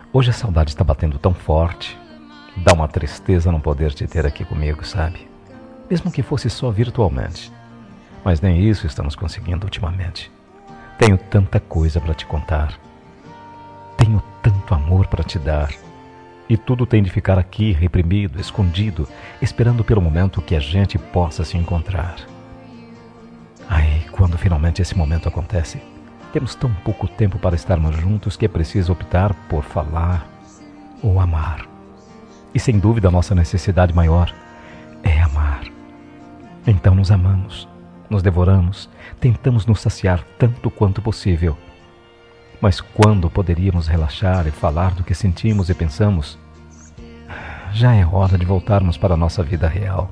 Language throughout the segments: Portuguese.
Hoje a saudade está batendo tão forte. Dá uma tristeza não poder te ter aqui comigo, sabe? Mesmo que fosse só virtualmente. Mas nem isso estamos conseguindo ultimamente. Tenho tanta coisa para te contar. Tenho tanto amor para te dar. E tudo tem de ficar aqui, reprimido, escondido, esperando pelo momento que a gente possa se encontrar. Aí, quando finalmente esse momento acontece, temos tão pouco tempo para estarmos juntos que é preciso optar por falar ou amar. E sem dúvida a nossa necessidade maior é amar. Então nos amamos, nos devoramos, tentamos nos saciar tanto quanto possível. Mas quando poderíamos relaxar e falar do que sentimos e pensamos, já é hora de voltarmos para a nossa vida real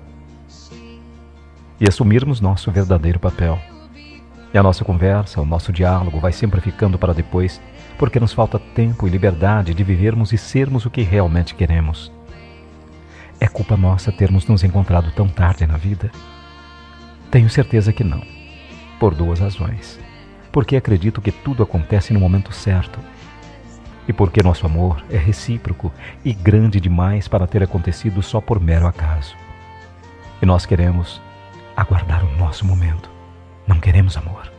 e assumirmos nosso verdadeiro papel. E a nossa conversa, o nosso diálogo vai sempre ficando para depois, porque nos falta tempo e liberdade de vivermos e sermos o que realmente queremos. É culpa nossa termos nos encontrado tão tarde na vida? Tenho certeza que não, por duas razões. Porque acredito que tudo acontece no momento certo. E porque nosso amor é recíproco e grande demais para ter acontecido só por mero acaso. E nós queremos aguardar o nosso momento. Não queremos amor.